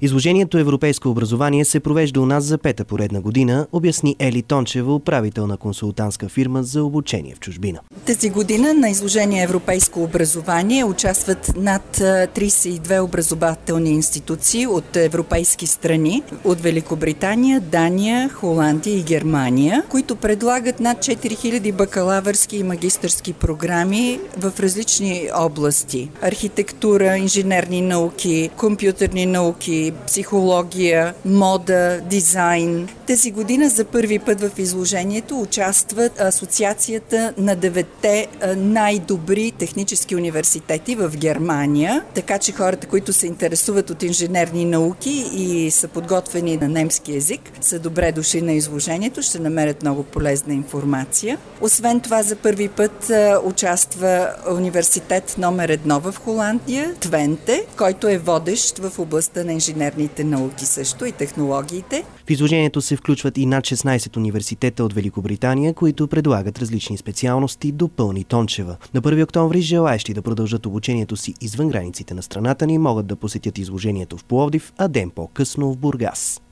Изложението «Европейско образование» се провежда у нас за пета поредна година, обясни Ели Тончева, управител на консултантска фирма за обучение в чужбина. Тази година на изложение «Европейско образование» участват над 32 образователни институции от европейски страни, от Великобритания, Дания, Холандия и Германия, които предлагат над 4000 бакалавърски и магистърски програми в различни области. Архитектура, инженерни науки, компютърни науки, психология, мода, дизайн. Тази година за първи път в изложението участват асоциацията на 9-те най-добри технически университети в Германия, така че хората, които се интересуват от инженерни науки и са подготвени на немски език, са добре дошли на изложението, ще намерят много полезна информация. Освен това, за първи път участва университет номер 1 в Холандия, Твенте, който е водещ в областта на инженерните науки също и технологиите. В изложението се включват и над 16 университета от Великобритания, които предлагат различни специалности, допълни Тончева. На 1 октомври желаещи да продължат обучението си извън границите на страната ни могат да посетят изложението в Пловдив, а ден по-късно в Бургас.